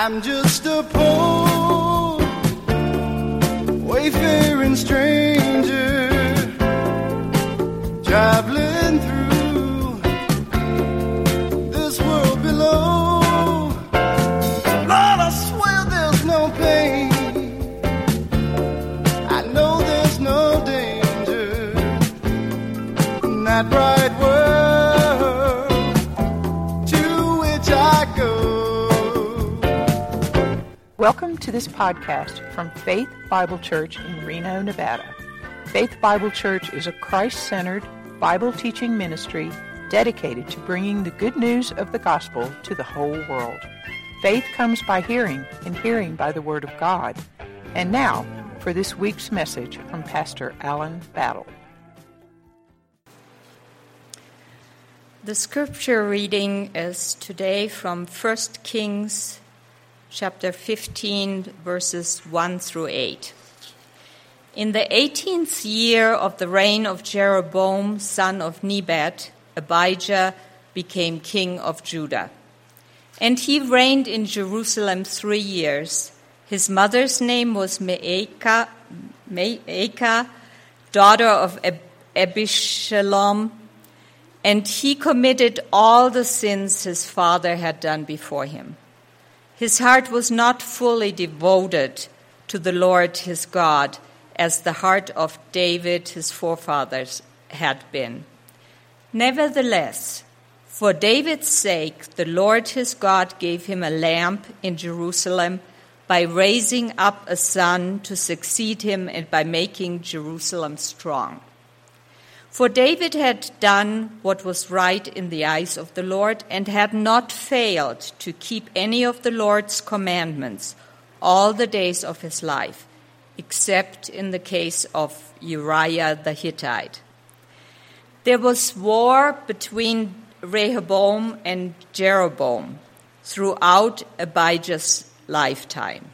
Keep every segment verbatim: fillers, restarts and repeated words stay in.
I'm just a poor, wayfaring stranger, traveling through this world below. Lord, I swear there's no pain, I know there's no danger in that bright world to which I go. Welcome to this podcast from Faith Bible Church in Reno, Nevada. Faith Bible Church is a Christ-centered, Bible-teaching ministry dedicated to bringing the good news of the gospel to the whole world. Faith comes by hearing, and hearing by the Word of God. And now, for this week's message from Pastor Alan Battle. The scripture reading is today from First Kings chapter fifteen, verses one through eight. In the eighteenth year of the reign of Jeroboam, son of Nebat, Abijah became king of Judah. And he reigned in Jerusalem three years. His mother's name was Maacah, Maacah, daughter of Ab- Abishalom, and he committed all the sins his father had done before him. His heart was not fully devoted to the Lord his God, as the heart of David his forefathers had been. Nevertheless, for David's sake, the Lord his God gave him a lamp in Jerusalem by raising up a son to succeed him and by making Jerusalem strong. For David had done what was right in the eyes of the Lord and had not failed to keep any of the Lord's commandments all the days of his life, except in the case of Uriah the Hittite. There was war between Rehoboam and Jeroboam throughout Abijah's lifetime.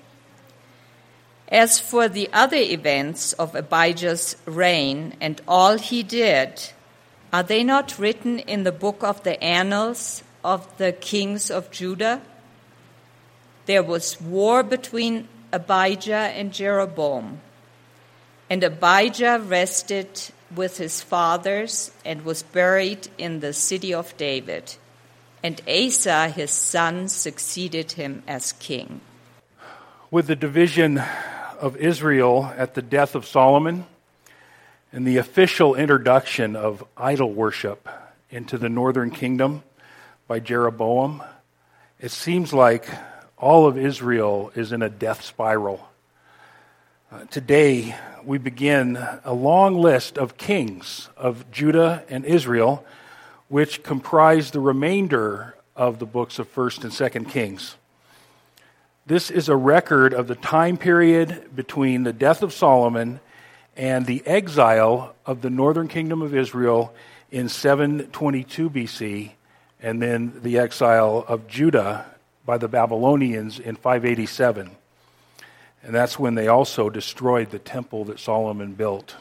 As for the other events of Abijah's reign and all he did, are they not written in the book of the annals of the kings of Judah? There was war between Abijah and Jeroboam, and Abijah rested with his fathers and was buried in the city of David, and Asa his son succeeded him as king. With the division of Israel at the death of Solomon and the official introduction of idol worship into the northern kingdom by Jeroboam, it seems like all of Israel is in a death spiral. Uh, today, we begin a long list of kings of Judah and Israel, which comprise the remainder of the books of First and Second Kings. This is a record of the time period between the death of Solomon and the exile of the northern kingdom of Israel in seven twenty-two B C, and then the exile of Judah by the Babylonians in five eighty-seven. And that's when they also destroyed the temple that Solomon built.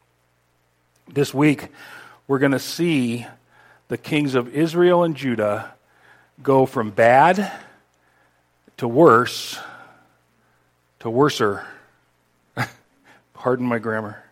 This week, we're going to see the kings of Israel and Judah go from bad to worse, to worser. Pardon my grammar.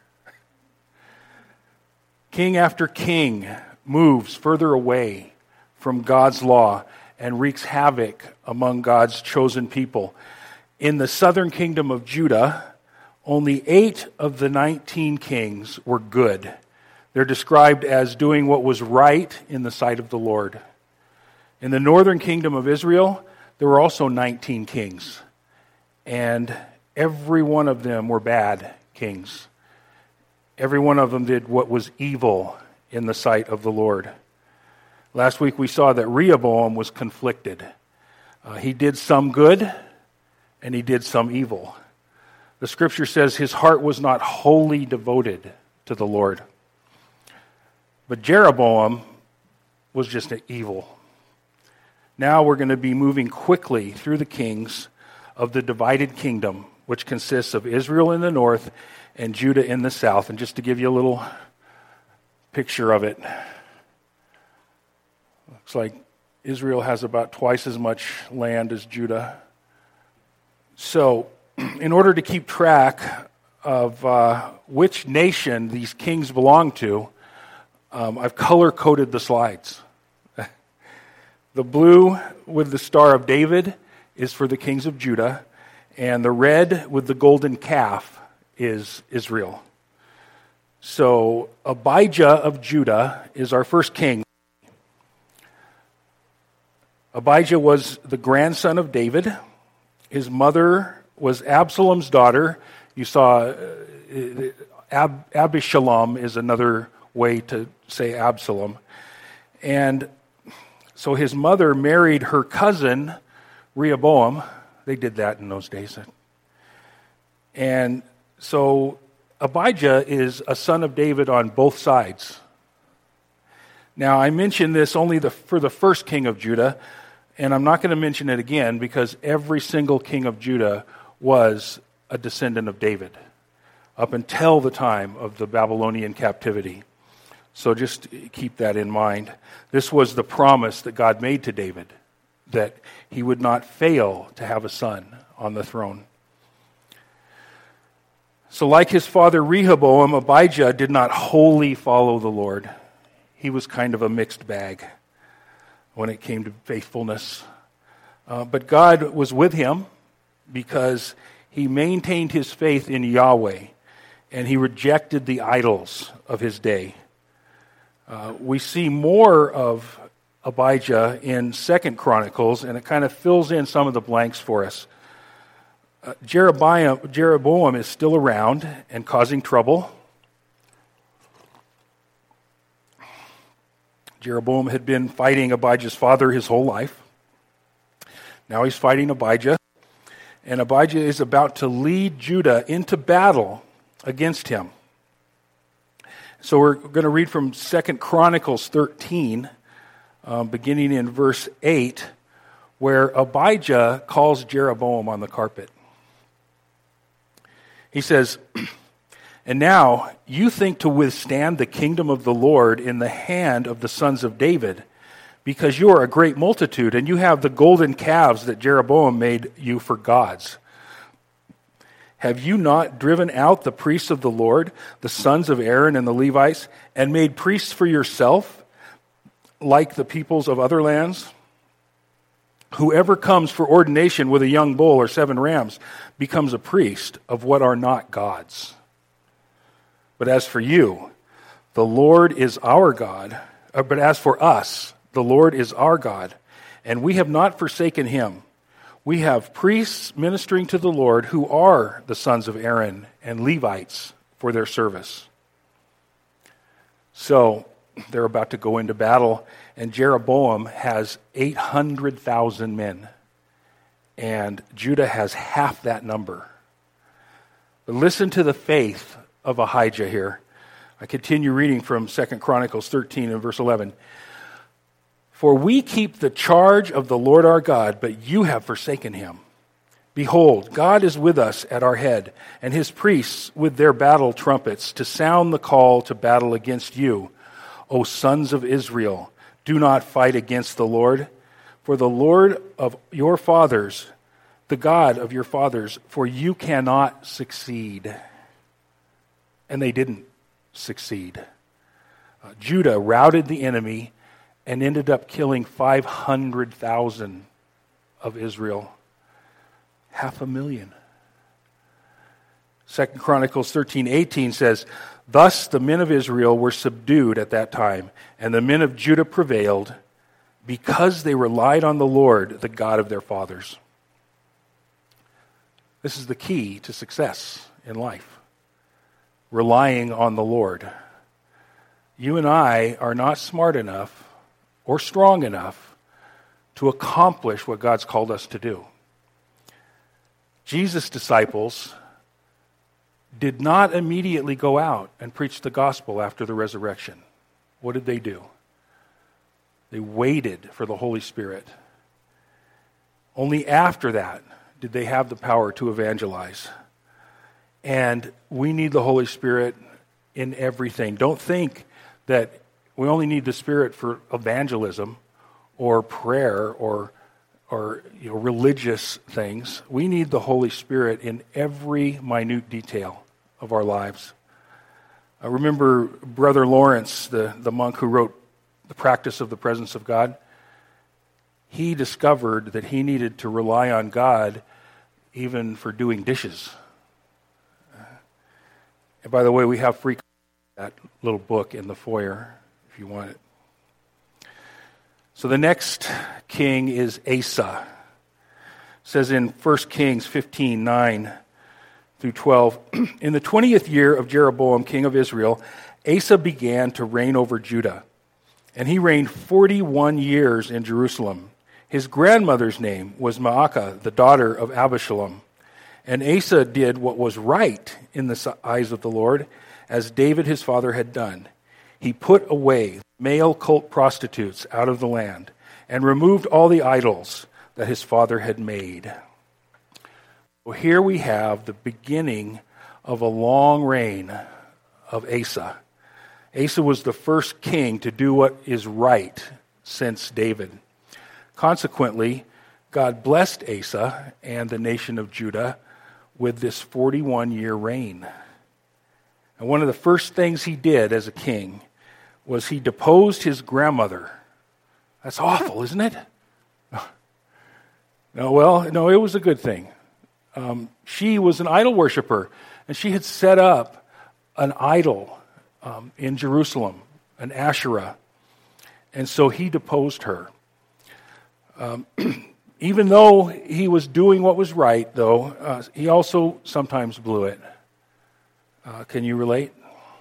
King after king moves further away from God's law and wreaks havoc among God's chosen people. In the southern kingdom of Judah, only eight of the nineteen kings were good. They're described as doing what was right in the sight of the Lord. In the northern kingdom of Israel, there were also nineteen kings, and every one of them were bad kings. Every one of them did what was evil in the sight of the Lord. Last week we saw that Rehoboam was conflicted. Uh, he did some good, and he did some evil. The scripture says his heart was not wholly devoted to the Lord. But Jeroboam was just an evil. Now we're going to be moving quickly through the kings of the divided kingdom, which consists of Israel in the north and Judah in the south. And just to give you a little picture of it, looks like Israel has about twice as much land as Judah. So, in order to keep track of uh, which nation these kings belong to, um, I've color-coded the slides. The blue with the Star of David is for the kings of Judah, and the red with the golden calf is Israel. So Abijah of Judah is our first king. Abijah was the grandson of David. His mother was Absalom's daughter. You saw uh, Ab- Abishalom is another way to say Absalom. And so his mother married her cousin, Rehoboam. They did that in those days. And so Abijah is a son of David on both sides. Now, I mention this only the, for the first king of Judah, and I'm not going to mention it again because every single king of Judah was a descendant of David up until the time of the Babylonian captivity. So just keep that in mind. This was the promise that God made to David, that he would not fail to have a son on the throne. So like his father Rehoboam, Abijah did not wholly follow the Lord. He was kind of a mixed bag when it came to faithfulness. Uh, but God was with him because he maintained his faith in Yahweh, and he rejected the idols of his day. Uh, we see more of Abijah in Second Chronicles, and it kind of fills in some of the blanks for us. Uh, Jeroboam, Jeroboam is still around and causing trouble. Jeroboam had been fighting Abijah's father his whole life. Now he's fighting Abijah, and Abijah is about to lead Judah into battle against him. So we're going to read from Second Chronicles thirteen, um, beginning in verse eight, where Abijah calls Jeroboam on the carpet. He says, "And now you think to withstand the kingdom of the Lord in the hand of the sons of David, because you are a great multitude, and you have the golden calves that Jeroboam made you for gods. Have you not driven out the priests of the Lord, the sons of Aaron and the Levites, and made priests for yourself, like the peoples of other lands? Whoever comes for ordination with a young bull or seven rams becomes a priest of what are not gods. But as for you, the Lord is our God. But as for us, the Lord is our God, and we have not forsaken him. We have priests ministering to the Lord who are the sons of Aaron and Levites for their service." So they're about to go into battle, and Jeroboam has eight hundred thousand men, and Judah has half that number. But listen to the faith of Ahijah here. I continue reading from Second Chronicles thirteen and verse eleven. "For we keep the charge of the Lord our God, but you have forsaken him. Behold, God is with us at our head, and his priests with their battle trumpets to sound the call to battle against you. O sons of Israel, do not fight against the Lord, for the Lord of your fathers, the God of your fathers, for you cannot succeed." And they didn't succeed. Uh, Judah routed the enemy and ended up killing five hundred thousand of Israel. Half a million. Second Chronicles thirteen eighteen says, "Thus the men of Israel were subdued at that time, and the men of Judah prevailed, because they relied on the Lord, the God of their fathers." This is the key to success in life. Relying on the Lord. You and I are not smart enough or strong enough to accomplish what God's called us to do. Jesus' disciples did not immediately go out and preach the gospel after the resurrection. What did they do? They waited for the Holy Spirit. Only after that did they have the power to evangelize. And we need the Holy Spirit in everything. Don't think that we only need the Spirit for evangelism or prayer or or you know, religious things. We need the Holy Spirit in every minute detail of our lives. I remember Brother Lawrence, the, the monk who wrote The Practice of the Presence of God. He discovered that he needed to rely on God even for doing dishes. And by the way, we have free that little book in the foyer if you want it. So the next king is Asa. It says in First Kings fifteen, nine through twelve, in the twentieth year of Jeroboam, king of Israel, Asa began to reign over Judah. And he reigned forty-one years in Jerusalem. His grandmother's name was Maacah, the daughter of Abishalom. And Asa did what was right in the eyes of the Lord, as David his father had done. He put away male cult prostitutes out of the land and removed all the idols that his father had made. Well, here we have the beginning of a long reign of Asa. Asa was the first king to do what is right since David. Consequently, God blessed Asa and the nation of Judah with this forty-one-year reign. And one of the first things he did as a king was he deposed his grandmother. That's awful, isn't it? No, well, no, it was a good thing. Um, she was an idol worshiper, and she had set up an idol um, in Jerusalem, an Asherah. And so he deposed her. Um, even though he was doing what was right, though, uh, he also sometimes blew it. Uh, can you relate?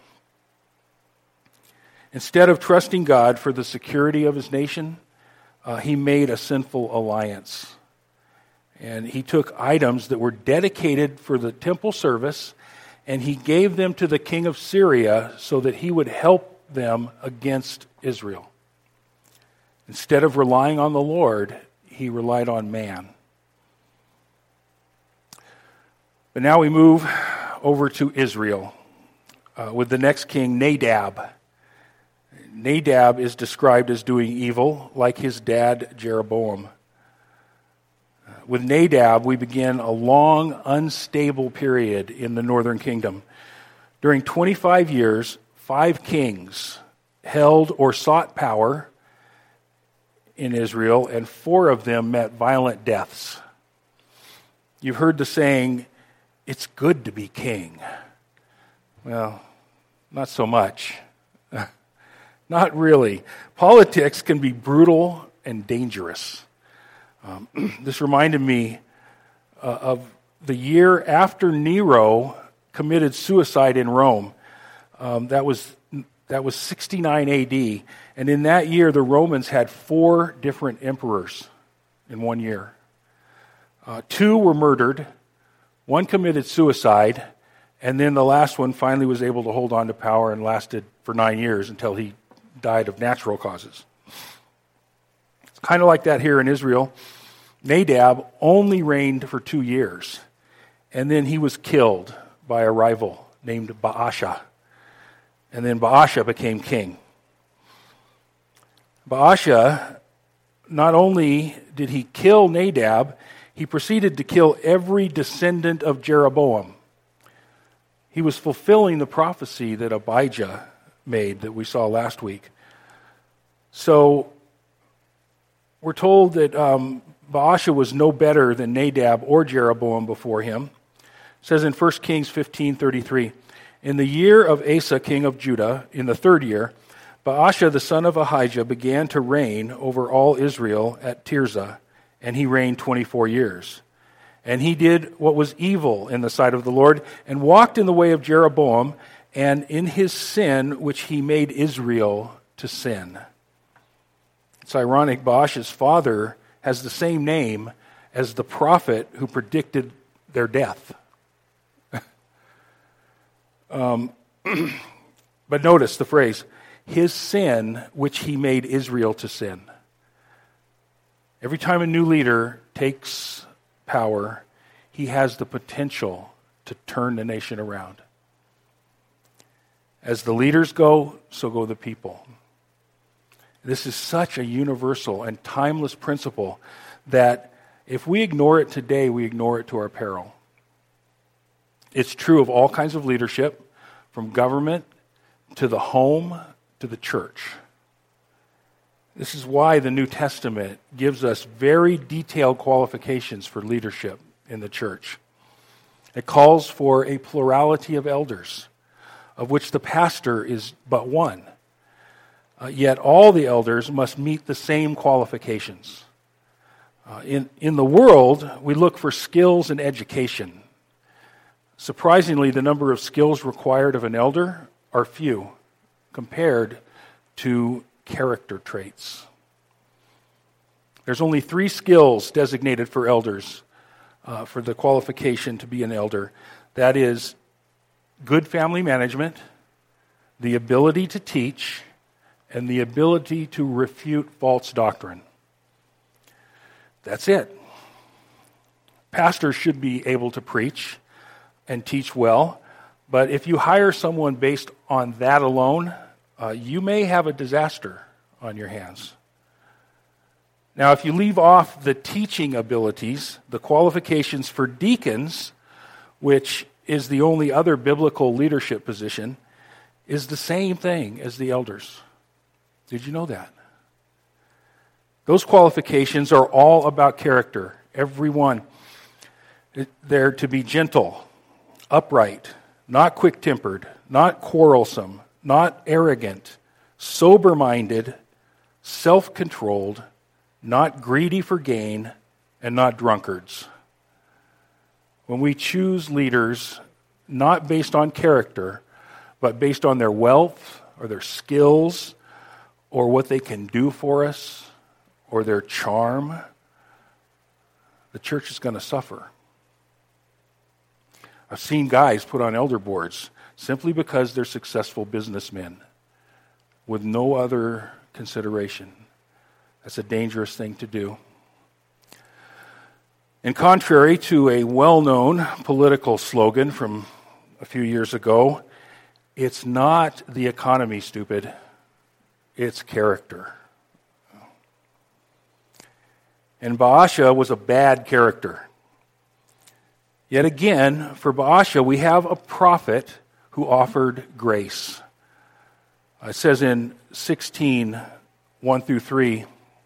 Instead of trusting God for the security of his nation, uh, he made a sinful alliance. And he took items that were dedicated for the temple service, and he gave them to the king of Syria so that he would help them against Israel. Instead of relying on the Lord, he relied on man. But now we move over to Israel uh, with the next king, Nadab. Nadab is described as doing evil like his dad, Jeroboam. With Nadab, we begin a long, unstable period in the northern kingdom. During twenty-five years, five kings held or sought power in Israel, and four of them met violent deaths. You've heard the saying, it's good to be king. Well, not so much. Not really. Politics can be brutal and dangerous. Um, this reminded me uh, of the year after Nero committed suicide in Rome. Um, that was that was sixty-nine A D, and in that year the Romans had four different emperors in one year. Uh, two were murdered, one committed suicide, and then the last one finally was able to hold on to power and lasted for nine years until he died of natural causes. It's kind of like that here in Israel. Nadab only reigned for two years, and then he was killed by a rival named Baasha. And then Baasha became king. Baasha, not only did he kill Nadab, he proceeded to kill every descendant of Jeroboam. He was fulfilling the prophecy that Abijah made that we saw last week. So we're told that um, Baasha was no better than Nadab or Jeroboam before him. It says in First Kings fifteen thirty-three, in the year of Asa, king of Judah, in the third year, Baasha the son of Ahijah began to reign over all Israel at Tirzah, and he reigned twenty-four years. And he did what was evil in the sight of the Lord, and walked in the way of Jeroboam, and in his sin which he made Israel to sin. It's ironic, Baasha's father has the same name as the prophet who predicted their death. um, but notice the phrase, his sin which he made Israel to sin. Every time a new leader takes power, he has the potential to turn the nation around. As the leaders go, so go the people. This is such a universal and timeless principle that if we ignore it today, we ignore it to our peril. It's true of all kinds of leadership, from government to the home to the church. This is why the New Testament gives us very detailed qualifications for leadership in the church. It calls for a plurality of elders, of which the pastor is but one. Uh, yet all the elders must meet the same qualifications. Uh, in, in the world, we look for skills and education. Surprisingly, the number of skills required of an elder are few compared to character traits. There's only three skills designated for elders, uh, for the qualification to be an elder. That is good family management, the ability to teach, and the ability to refute false doctrine. That's it. Pastors should be able to preach and teach well, but if you hire someone based on that alone, uh, you may have a disaster on your hands. Now, if you leave off the teaching abilities, the qualifications for deacons, which is the only other biblical leadership position, is the same thing as the elders. Did you know that? Those qualifications are all about character, every one. They're to be gentle, upright, not quick-tempered, not quarrelsome, not arrogant, sober-minded, self-controlled, not greedy for gain, and not drunkards. When we choose leaders, not based on character, but based on their wealth or their skills or what they can do for us or their charm, the church is going to suffer. I've seen guys put on elder boards simply because they're successful businessmen with no other consideration. That's a dangerous thing to do. And contrary to a well-known political slogan from a few years ago, it's not the economy, stupid. It's character. And Baasha was a bad character. Yet again, for Baasha, we have a prophet who offered grace. It says in sixteen, one through three,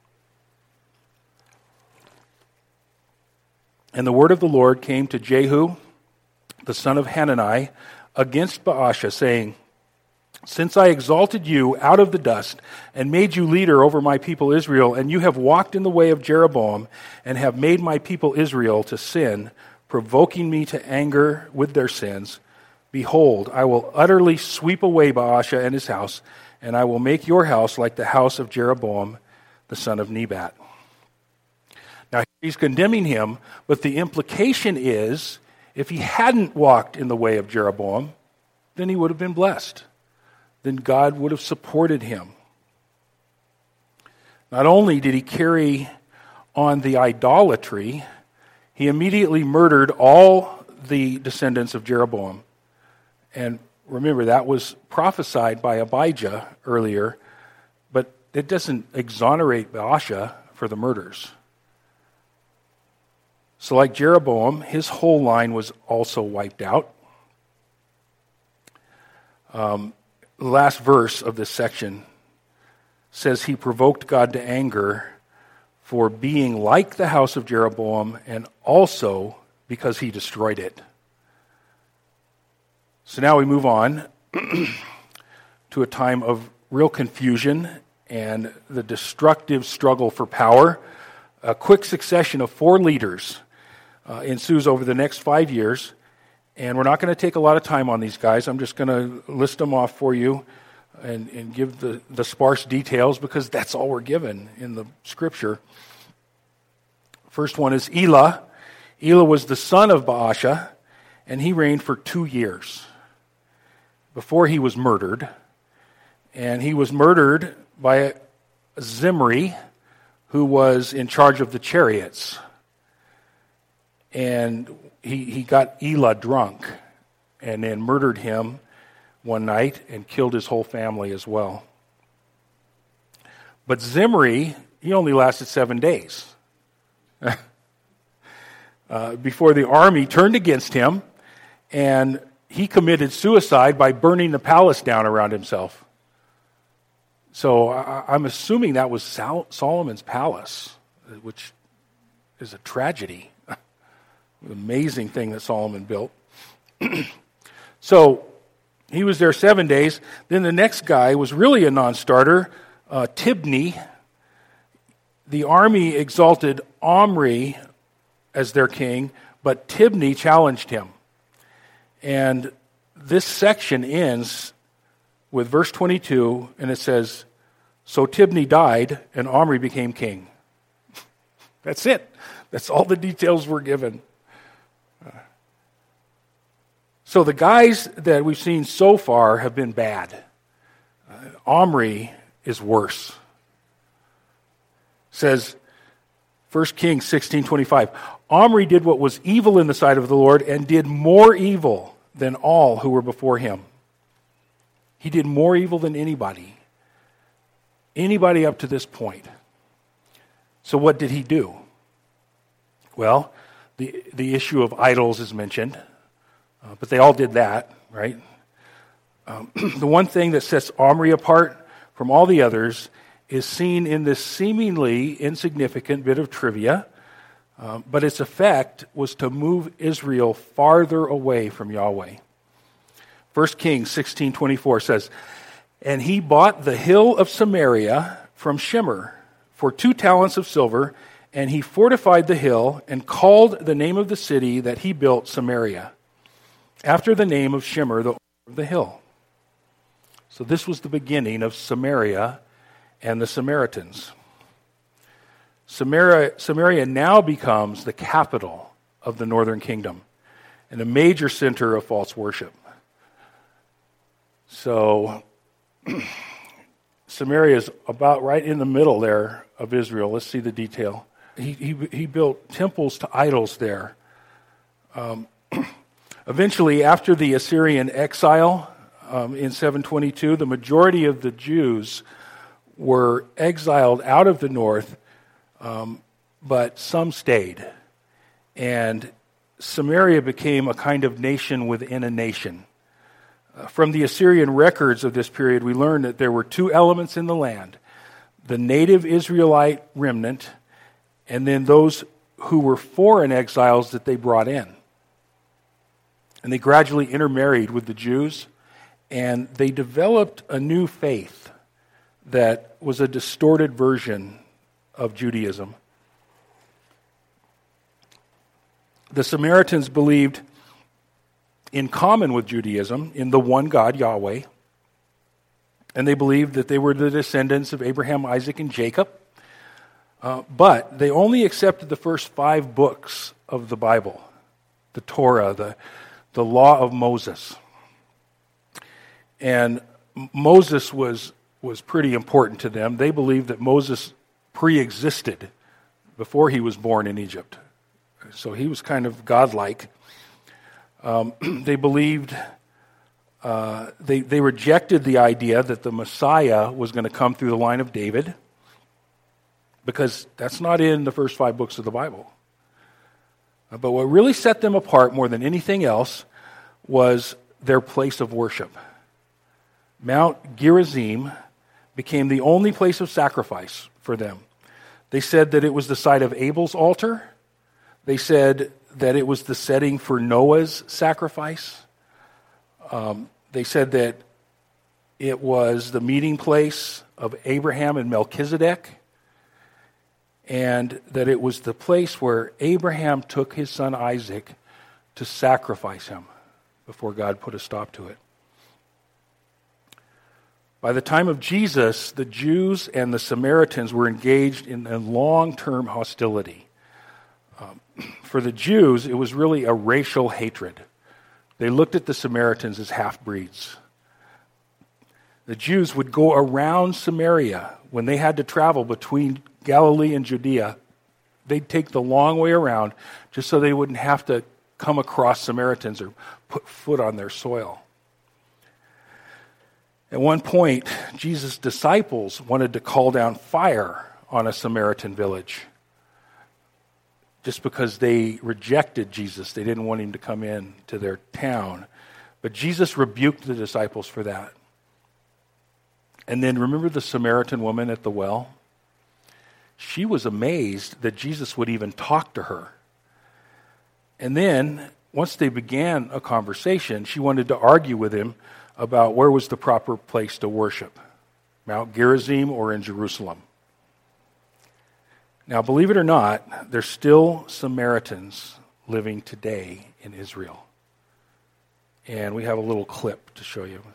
"And the word of the Lord came to Jehu, the son of Hanani, against Baasha, saying, Since I exalted you out of the dust and made you leader over my people Israel, and you have walked in the way of Jeroboam and have made my people Israel to sin, provoking me to anger with their sins, behold, I will utterly sweep away Baasha and his house, and I will make your house like the house of Jeroboam, the son of Nebat." Now, he's condemning him, but the implication is, if he hadn't walked in the way of Jeroboam, then he would have been blessed. Then God would have supported him. Not only did he carry on the idolatry, he immediately murdered all the descendants of Jeroboam. And remember, that was prophesied by Abijah earlier, but it doesn't exonerate Baasha for the murders. So like Jeroboam, his whole line was also wiped out. Um, the last verse of this section says he provoked God to anger for being like the house of Jeroboam and also because he destroyed it. So now we move on to a time of real confusion and the destructive struggle for power. A quick succession of four leaders uh, ensues over the next five years. And we're not going to take a lot of time on these guys. I'm just going to list them off for you and, and give the, the sparse details because that's all we're given in the scripture. First one is Elah. Elah was the son of Baasha, and he reigned for two years before he was murdered. And he was murdered by Zimri, who was in charge of the chariots. And he, he got Elah drunk and then murdered him one night and killed his whole family as well. But Zimri, he only lasted seven days. uh, before the army turned against him, and he committed suicide by burning the palace down around himself. So I, I'm assuming that was Sol- Solomon's palace, which is a tragedy. An amazing thing that Solomon built. So he was there seven days. Then the next guy was really a non-starter, uh, Tibni. The army exalted Omri as their king, but Tibni challenged him. And this section ends with verse twenty-two, and it says, "So Tibni died, and Omri became king." That's it. That's all the details we're given. So the guys that we've seen so far have been bad. Uh, Omri is worse. It says, First Kings sixteen twenty-five, "Omri did what was evil in the sight of the Lord and did more evil than all who were before him." He did more evil than anybody. Anybody up to this point. So what did he do? Well, the, the issue of idols is mentioned. Uh, but they all did that, right? Um, the one thing that sets Omri apart from all the others is seen in this seemingly insignificant bit of trivia, um, but its effect was to move Israel farther away from Yahweh. First Kings sixteen twenty-four says, "And he bought the hill of Samaria from Shimmer for two talents of silver, and he fortified the hill and called the name of the city that he built Samaria, after the name of Shimmer, the owner of the hill." So this was the beginning of Samaria and the Samaritans. Samaria, Samaria now becomes the capital of the northern kingdom and a major center of false worship. So Samaria is about right in the middle there of Israel. Let's see the detail. He, he, he built temples to idols there. Um, Eventually, after the Assyrian exile um, in seven twenty-two, the majority of the Jews were exiled out of the north, um, but some stayed. And Samaria became a kind of nation within a nation. Uh, from the Assyrian records of this period, we learn that there were two elements in the land: the native Israelite remnant, and then those who were foreign exiles that they brought in. And they gradually intermarried with the Jews, and they developed a new faith that was a distorted version of Judaism. The Samaritans believed, in common with Judaism, in the one God, Yahweh, and they believed that they were the descendants of Abraham, Isaac, and Jacob, uh, but they only accepted the first five books of the Bible, the Torah, the the law of Moses. And Moses was, was pretty important to them. They believed that Moses pre-existed before he was born in Egypt. So he was kind of godlike. Um, they believed, uh, they, they rejected the idea that the Messiah was going to come through the line of David, because that's not in the first five books of the Bible. But what really set them apart more than anything else was their place of worship. Mount Gerizim became the only place of sacrifice for them. They said that it was the site of Abel's altar. They said that it was the setting for Noah's sacrifice. Um, they said that it was the meeting place of Abraham and Melchizedek, and that it was the place where Abraham took his son Isaac to sacrifice him before God put a stop to it. By the time of Jesus, the Jews and the Samaritans were engaged in a long-term hostility. Um, for the Jews, it was really a racial hatred. They looked at the Samaritans as half-breeds. The Jews would go around Samaria when they had to travel between Galilee and Judea. They'd take the long way around just so they wouldn't have to come across Samaritans or put foot on their soil. At one point, Jesus' disciples wanted to call down fire on a Samaritan village. just because they rejected Jesus. They didn't want him to come in to their town. But Jesus rebuked the disciples for that. And then remember the Samaritan woman at the well? She was amazed that Jesus would even talk to her. And then, once they began a conversation, she wanted to argue with him about where was the proper place to worship, Mount Gerizim or in Jerusalem. Now, believe it or not, there's still Samaritans living today in Israel. And we have a little clip to show you.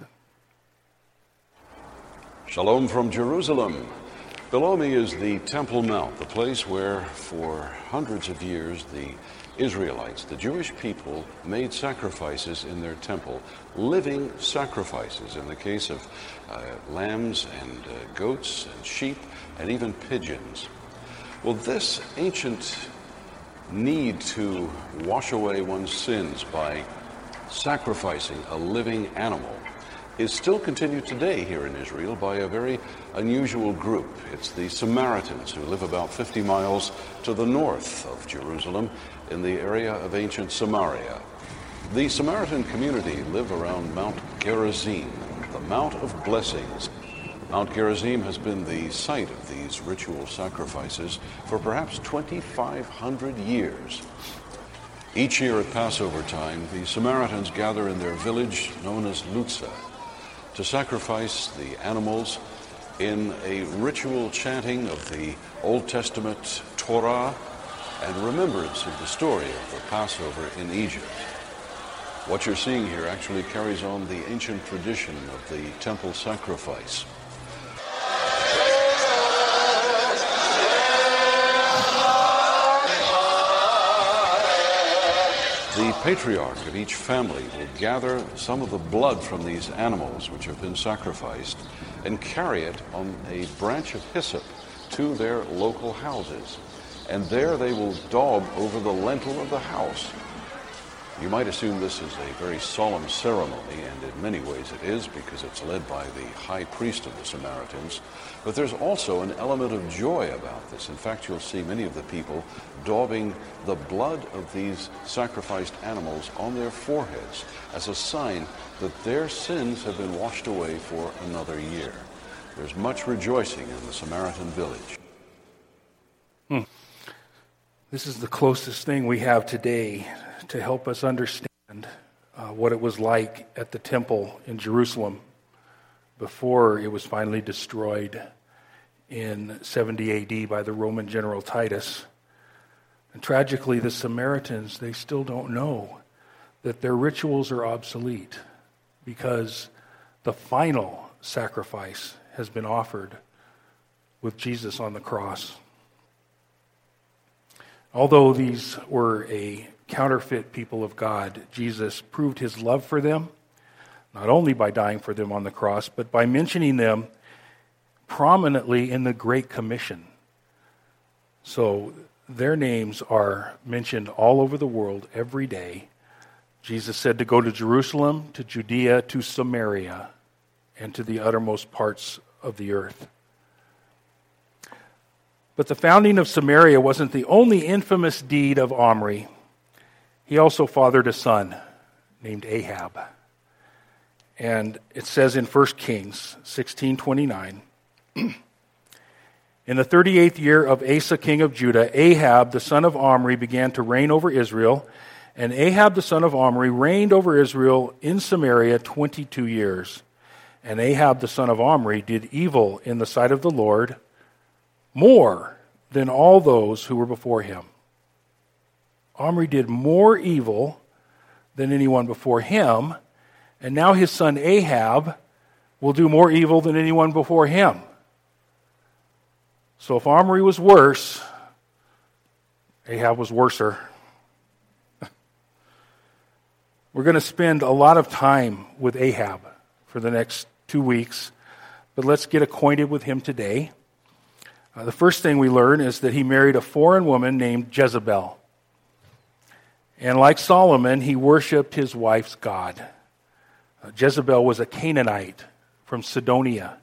Shalom from Jerusalem. Below me is the Temple Mount, the place where for hundreds of years the Israelites, the Jewish people, made sacrifices in their temple, living sacrifices in the case of uh, lambs and uh, goats and sheep and even pigeons. Well, this ancient need to wash away one's sins by sacrificing a living animal is still continued today here in Israel by a very unusual group. It's the Samaritans, who live about fifty miles to the north of Jerusalem in the area of ancient Samaria. The Samaritan community live around Mount Gerizim, the Mount of Blessings. Mount Gerizim has been the site of these ritual sacrifices for perhaps twenty-five hundred years. Each year at Passover time, the Samaritans gather in their village known as Lutzah to sacrifice the animals in a ritual chanting of the Old Testament Torah and remembrance of the story of the Passover in Egypt. What you're seeing here actually carries on the ancient tradition of the temple sacrifice. The patriarch of each family will gather some of the blood from these animals which have been sacrificed and carry it on a branch of hyssop to their local houses. And there they will daub over the lintel of the house. You might assume this is a very solemn ceremony, and in many ways it is because it's led by the high priest of the Samaritans. But there's also an element of joy about this. In fact, you'll see many of the people daubing the blood of these sacrificed animals on their foreheads as a sign that their sins have been washed away for another year. There's much rejoicing in the Samaritan village. Hmm. This is the closest thing we have today to help us understand uh, what it was like at the temple in Jerusalem before it was finally destroyed in seventy A D by the Roman general Titus. And tragically, the Samaritans, they still don't know that their rituals are obsolete because the final sacrifice has been offered with Jesus on the cross. Although these were a counterfeit people of God, Jesus proved his love for them, not only by dying for them on the cross, but by mentioning them prominently in the Great Commission. So their names are mentioned all over the world every day. Jesus said to go to Jerusalem, to Judea, to Samaria, and to the uttermost parts of the earth. But the founding of Samaria wasn't the only infamous deed of Omri. He also fathered a son named Ahab. And it says in First Kings sixteen twenty-nine, in the thirty-eighth year of Asa king of Judah, Ahab the son of Omri began to reign over Israel, and Ahab the son of Omri reigned over Israel in Samaria twenty-two years. And Ahab the son of Omri did evil in the sight of the Lord, more than all those who were before him. Omri did more evil than anyone before him, and now his son Ahab will do more evil than anyone before him. So if Omri was worse, Ahab was worser. We're going to spend a lot of time with Ahab for the next two weeks, but let's get acquainted with him today. Uh, the first thing we learn is that he married a foreign woman named Jezebel. And like Solomon, he worshipped his wife's god. Uh, Jezebel was a Canaanite from Sidonia,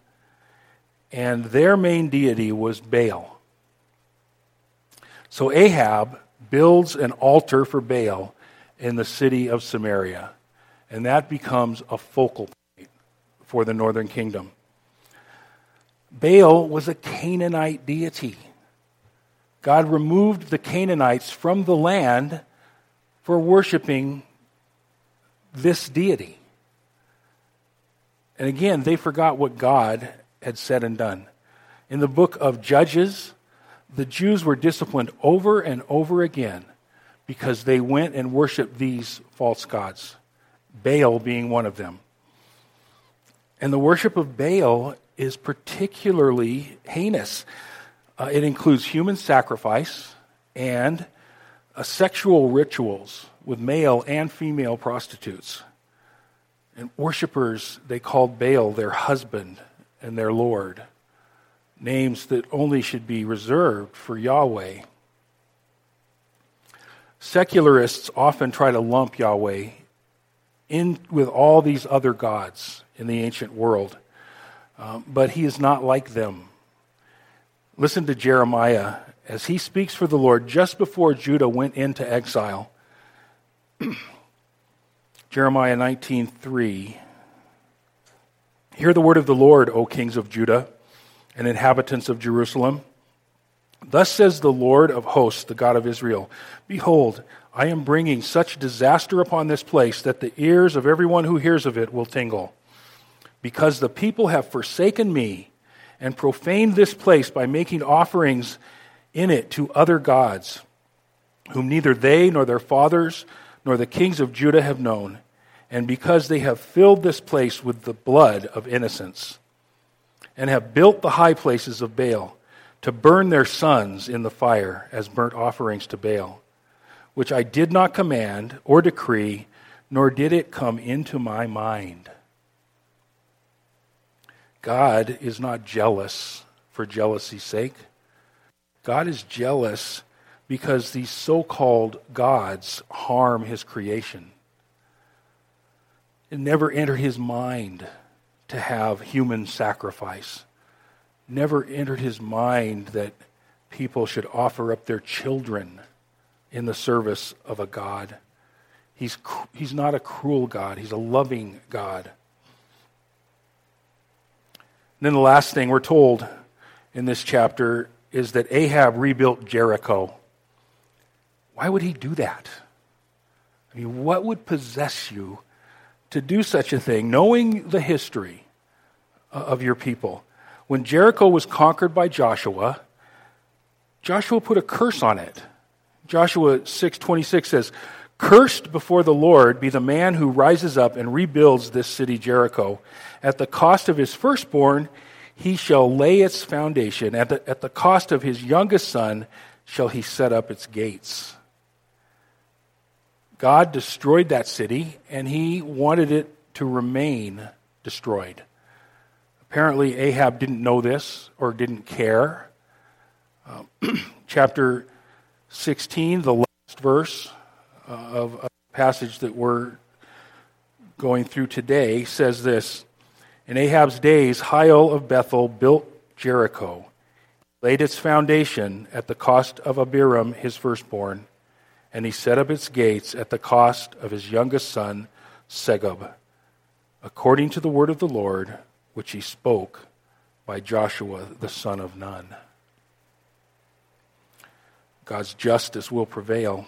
and their main deity was Baal. So Ahab builds an altar for Baal in the city of Samaria. And that becomes a focal point for the northern kingdom. Baal was a Canaanite deity. God removed the Canaanites from the land for worshiping this deity. And again, they forgot what God had said and done. In the book of Judges, the Jews were disciplined over and over again because they went and worshiped these false gods, Baal being one of them. And the worship of Baal is particularly heinous. Uh, it includes human sacrifice and uh, sexual rituals with male and female prostitutes. And worshipers, they called Baal their husband and their Lord, names that only should be reserved for Yahweh. Secularists often try to lump Yahweh in with all these other gods in the ancient world, um, but he is not like them. Listen to Jeremiah as he speaks for the Lord just before Judah went into exile. Jeremiah nineteen three. Hear the word of the Lord, O kings of Judah and inhabitants of Jerusalem. Thus says the Lord of hosts, the God of Israel, behold, I am bringing such disaster upon this place that the ears of everyone who hears of it will tingle. Because the people have forsaken me and profaned this place by making offerings in it to other gods, whom neither they nor their fathers nor the kings of Judah have known, and because they have filled this place with the blood of innocents, and have built the high places of Baal, to burn their sons in the fire as burnt offerings to Baal, which I did not command or decree, nor did it come into my mind. God is not jealous for jealousy's sake. God is jealous because these so-called gods harm his creation. It never entered his mind to have human sacrifice. Never entered his mind that people should offer up their children in the service of a god. He's, he's not a cruel God. He's a loving God. And then the last thing we're told in this chapter is that Ahab rebuilt Jericho. Why would he do that? I mean, what would possess you to do such a thing, knowing the history of your people? When Jericho was conquered by Joshua, Joshua put a curse on it. Joshua six twenty-six says, "Cursed before the Lord be the man who rises up and rebuilds this city Jericho. At the cost of his firstborn, he shall lay its foundation. At the, at the cost of his youngest son shall he set up its gates." God destroyed that city, and he wanted it to remain destroyed. Apparently, Ahab didn't know this or didn't care. Uh, chapter sixteen, the last verse uh, of a passage that we're going through today, says this: "In Ahab's days, Hiel of Bethel built Jericho, laid its foundation at the cost of Abiram, his firstborn, and he set up its gates at the cost of his youngest son, Segub, according to the word of the Lord, which he spoke by Joshua the son of Nun." God's justice will prevail.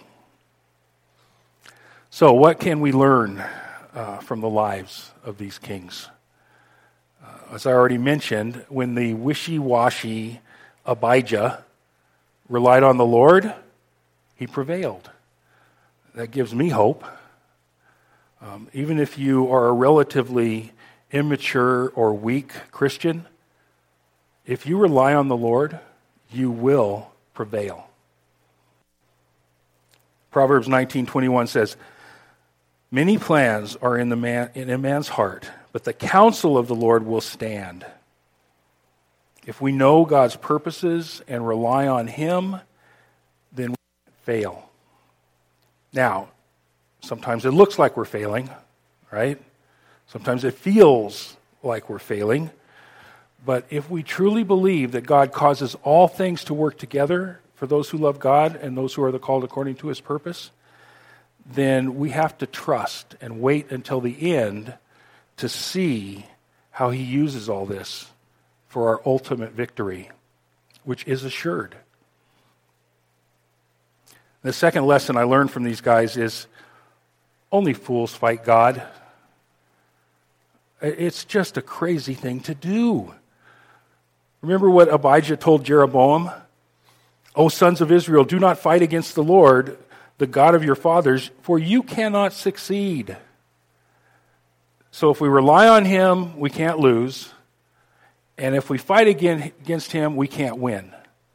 So what can we learn uh, from the lives of these kings? Uh, as I already mentioned, when the wishy-washy Abijah relied on the Lord, he prevailed. That gives me hope. Um, even if you are a relatively immature or weak Christian, if you rely on the Lord, you will prevail. Proverbs nineteen twenty-one says, "Many plans are in the man in a man's heart, but the counsel of the Lord will stand." If we know God's purposes and rely on him, then we fail. Now, sometimes it looks like we're failing, right? Sometimes it feels like we're failing. But if we truly believe that God causes all things to work together for those who love God and those who are the called according to his purpose, then we have to trust and wait until the end to see how he uses all this for our ultimate victory, which is assured. The second lesson I learned from these guys is only fools fight God. It's just a crazy thing to do. Remember what Abijah told Jeroboam? O sons of Israel, do not fight against the Lord, the God of your fathers, for you cannot succeed. So if we rely on him, we can't lose. And if we fight again against him, we can't win.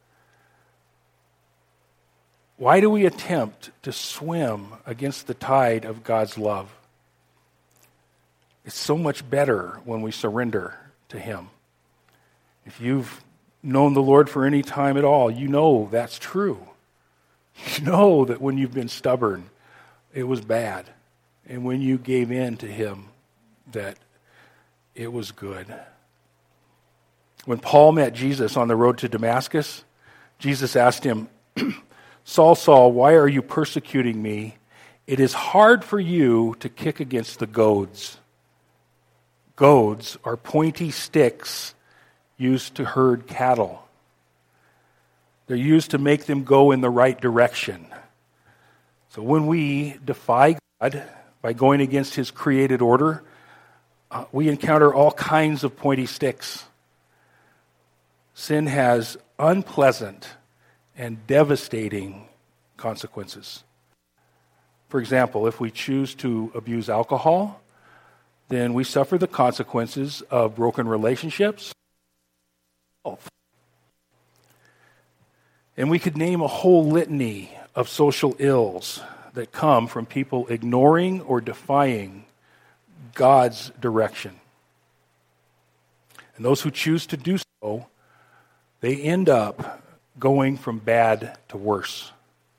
Why do we attempt to swim against the tide of God's love? It's so much better when we surrender to him. If you've known the Lord for any time at all, you know that's true. You know that when you've been stubborn, it was bad. And when you gave in to him, that it was good. When Paul met Jesus on the road to Damascus, Jesus asked him, Saul, Saul, why are you persecuting me? It is hard for you to kick against the goads. Goads are pointy sticks used to herd cattle. They're used to make them go in the right direction. So when we defy God by going against his created order, uh, we encounter all kinds of pointy sticks. Sin has unpleasant and devastating consequences. For example, if we choose to abuse alcohol, then we suffer the consequences of broken relationships. And we could name a whole litany of social ills that come from people ignoring or defying God's direction. And those who choose to do so, they end up going from bad to worse.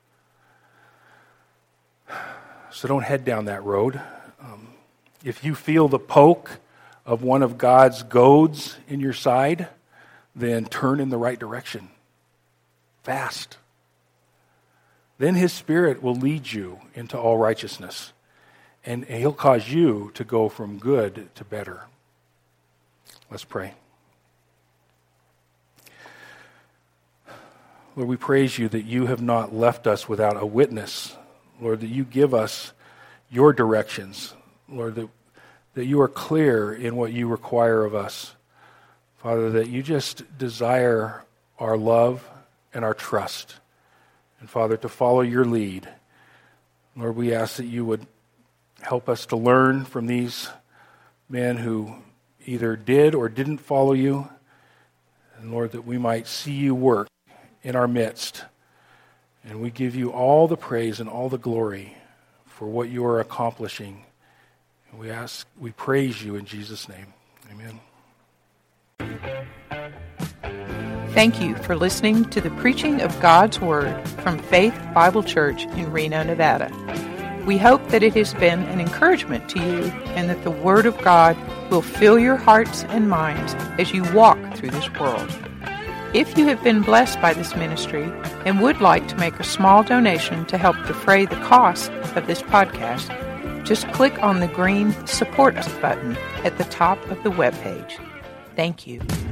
So don't head down that road. Um, if you feel the poke of one of God's goads in your side, then turn in the right direction. Fast. Then his Spirit will lead you into all righteousness, and he'll cause you to go from good to better. Let's pray. Lord, we praise you that you have not left us without a witness. Lord, that you give us your directions. Lord, that, that you are clear in what you require of us. Father, that you just desire our love and our trust. And Father, to follow your lead. Lord, we ask that you would help us to learn from these men who either did or didn't follow you. And Lord, that we might see you work in our midst. And we give you all the praise and all the glory for what you are accomplishing. And we ask, we praise you in Jesus' name. Amen. Thank you for listening to the preaching of God's Word from Faith Bible Church in Reno, Nevada. We hope that it has been an encouragement to you and that the Word of God will fill your hearts and minds as you walk through this world. If you have been blessed by this ministry and would like to make a small donation to help defray the cost of this podcast, just click on the green Support Us button at the top of the webpage. Thank you.